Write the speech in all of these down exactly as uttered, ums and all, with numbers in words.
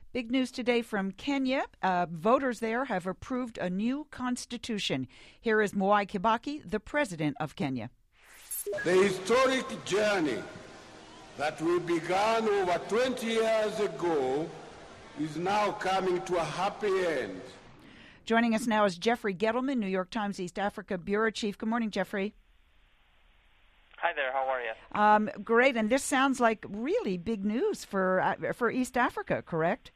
Big news today from Kenya. Uh, voters there have approved a new constitution. Here is Mwai Kibaki, the president of Kenya. The historic journey that we began over twenty years ago is now coming to a happy end. Joining us now is Jeffrey Gettleman, New York Times East Africa bureau chief. Good morning, Jeffrey. Hi there. How are you? Um, great. And this sounds like really big news for uh, for East Africa, correct?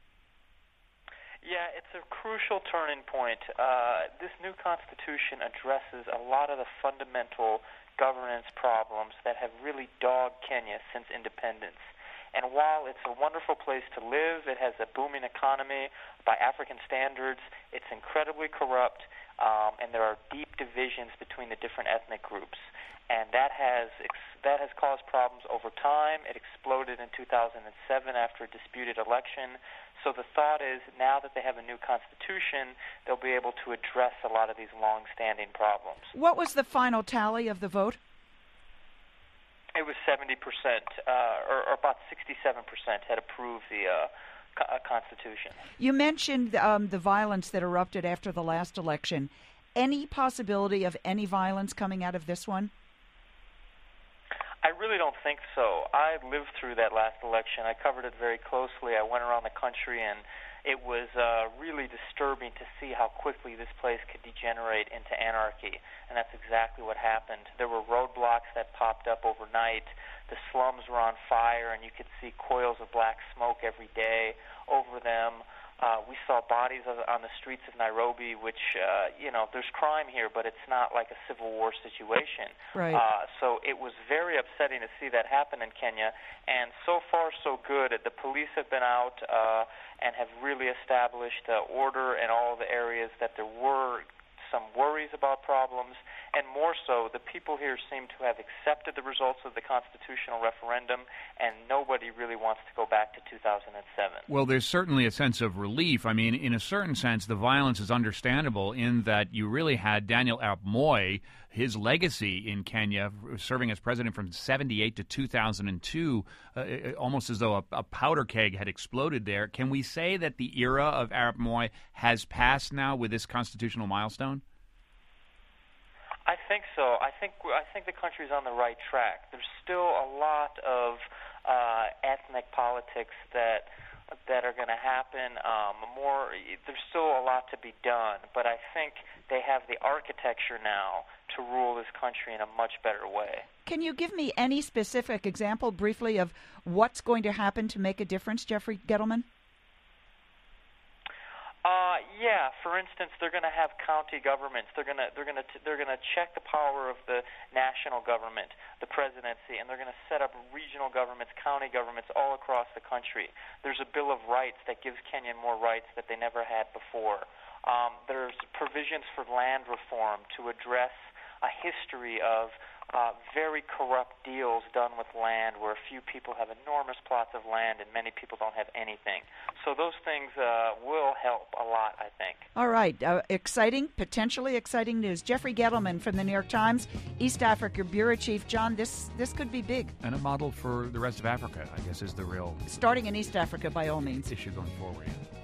Yeah, it's a crucial turning point. Uh, this new constitution addresses a lot of the fundamental governance problems that have really dogged Kenya since independence. And while it's a wonderful place to live, it has a booming economy by African standards, it's incredibly corrupt, um, and there are deep divisions between the different ethnic groups. And that has ex- that has caused problems over time. It exploded in two thousand seven after a disputed election. So the thought is now that they have a new constitution, they'll be able to address a lot of these long-standing problems. What was the final tally of the vote? It was seventy percent, uh, or, or about sixty-seven percent had approved the uh, co- uh, Constitution. You mentioned um, the violence that erupted after the last election. Any possibility of any violence coming out of this one? I really don't think so. I lived through that last election. I covered it very closely. I went around the country, and it was uh, really disturbing to see how quickly this place could degenerate into anarchy, and that's exactly what happened. There were roadblocks that popped up overnight. The slums were on fire, and you could see coils of black smoke every day over them. Uh, we saw bodies of, on the streets of Nairobi, which, uh, you know, there's crime here, but it's not like a civil war situation. Right. Uh, so it was very upsetting to see that happen in Kenya. And so far, so good. The police have been out uh, and have really established uh, order in all the areas that there were some worries about problems. And more so, the people here seem to have accepted the results of the constitutional referendum, and nobody really wants to go back to two thousand seven. Well, there's certainly a sense of relief. I mean, in a certain sense, the violence is understandable in that you really had Daniel Arap Moi, his legacy in Kenya, serving as president from seventy-eight to two thousand two, uh, almost as though a, a powder keg had exploded there. Can we say that the era of Arap Moi has passed now with this constitutional milestone? I think so. I think I think the country's on the right track. There's still a lot of uh, ethnic politics that that are going to happen. Um, more, there's still a lot to be done, but I think they have the architecture now to rule this country in a much better way. Can you give me any specific example, briefly, of what's going to happen to make a difference, Jeffrey Gettleman? Uh, yeah. For instance, they're going to have county governments. They're going to they're going to they're going to check the power of the national government, the presidency, and they're going to set up regional governments, county governments all across the country. There's a Bill of Rights that gives Kenya more rights that they never had before. Um, there's provisions for land reform to address a history of uh, very corrupt deals done with land where a few people have enormous plots of land and many people don't have anything. So those things uh, will help a lot, I think. All right. Uh, exciting, potentially exciting news. Jeffrey Gettleman from the New York Times, East Africa bureau chief. John, this, this could be big. And a model for the rest of Africa, I guess, is the real... Starting in East Africa, by all means. ...issue going forward.